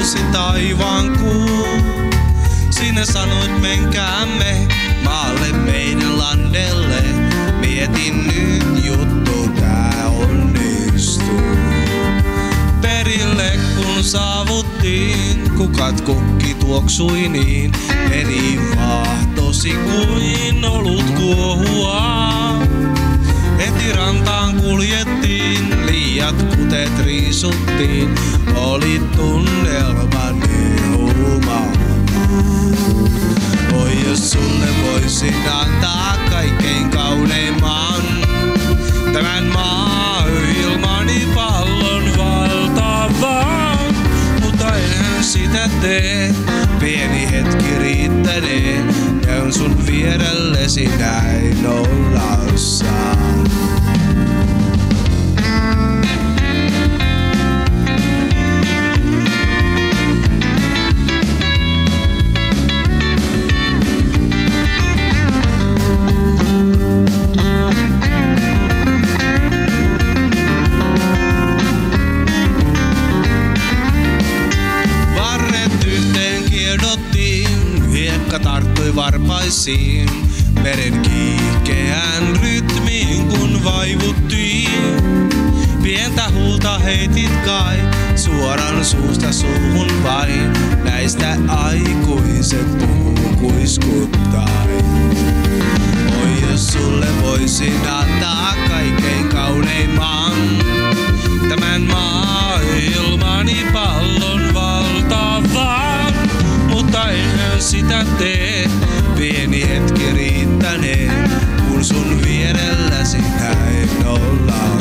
löysin taivaan kuun. Sinä sanoit menkäämme maalle meidän landelle. Mietin nyt juttu tää onnistuu. Perille kun saavuttiin, kukat kukki tuoksui niin. Meri vahtosi kuin olut kuohua. Heti rantaan kuljettiin, liiat kutet riisuttiin. Oli tunnelma niin huumaava. Oi jos sulle voisin antaa kaikkein kauneimman. Tämän maailmani pallon valtavan. Mutta enhän sitä tee, pieni hetki riittänee. Käyn sun vierellesi näin olla saan. Hiekka tarttui varpaisiin, meren kiihkeään rytmiin kun vaivuttiin. Pientä huulta heitit kai, suoran suusta suuhun vain. Näistä aikuiset puhuu kuiskuttain. Oi jos sulle voisin antaa kaikkein kauneimman. Tämän maailmani pallon valtavan. Mutta enhän sitä tee, pieni hetki riittänee, kun sun vierelläsi näin ollaan.